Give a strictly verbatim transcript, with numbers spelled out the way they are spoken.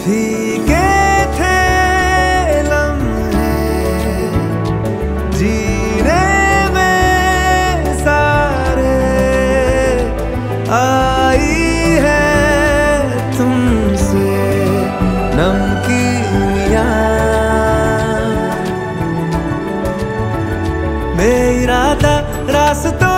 फीके थे लम्हे जीने में सारे, आई है तुमसे नमकीनियाँ। बेइरादा रास्तों